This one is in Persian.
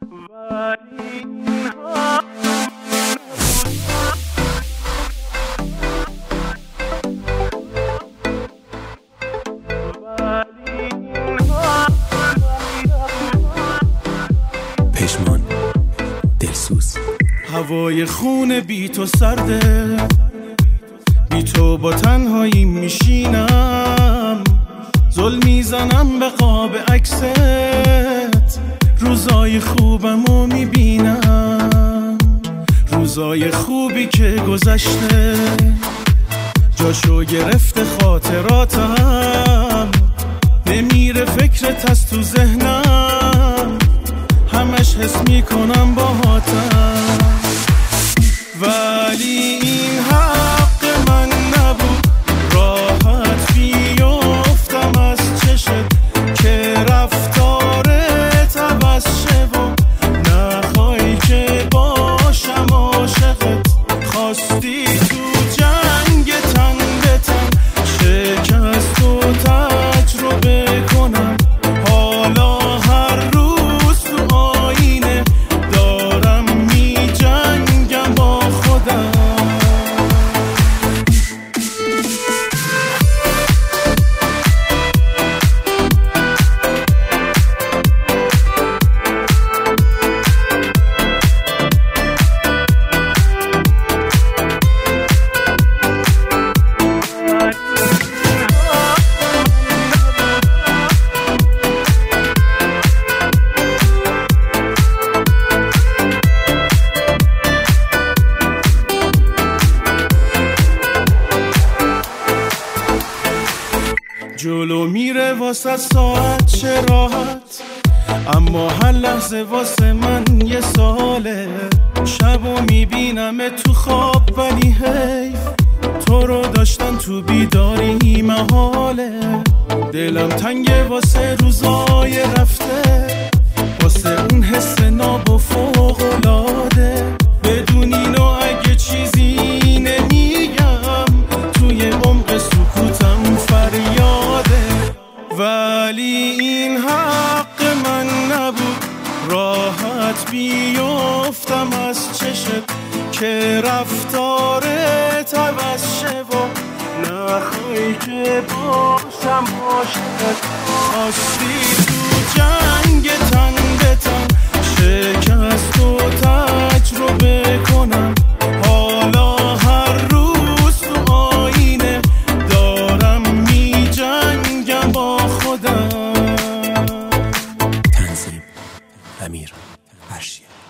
پشمان دلسوز. هوای خون بی تو سرده، بی تو با تنهایی میشینم، زل میزنم به قاب عکست، روزای خوبمو میبینم، روزای خوبی که گذشته جاشو گرفته خاطراتم، نمیره فکرت از تو ذهنم، همش حس میکنم باهاتم، ولی این حق من نبود، راحت بیفتم از چشت که رفتارت عوض شه و نخوای که باشم عاشقت، خواستی تو جنگ تن به تن شکست و تجربه کنم، حالا هر روز تو آینه دارم می جنگم با خودم. جلو میره واسه ساعت چه راحت، اما هر لحظه واسه من یه ساله، شبو میبینم تو خواب ولی حیف، تو رو داشتن تو بیداری محاله، دلم تنگه واسه روزای رفته، واسه اون حس ناب و فوق‌العاده، بدون اینو اگه چیزی نمیگم توی عمق سکوتم فریاده، ولی این حق من نبود، راحت بیفتم از چشت که رفتارت عوض شه و نخوای که باشم عاشقت، خواستی تو جنگ تن به تن شکست و تجربه کنم، حالا هر روز تو آینه دارم می جنگم با خودم. تنظیم امیر فرشید.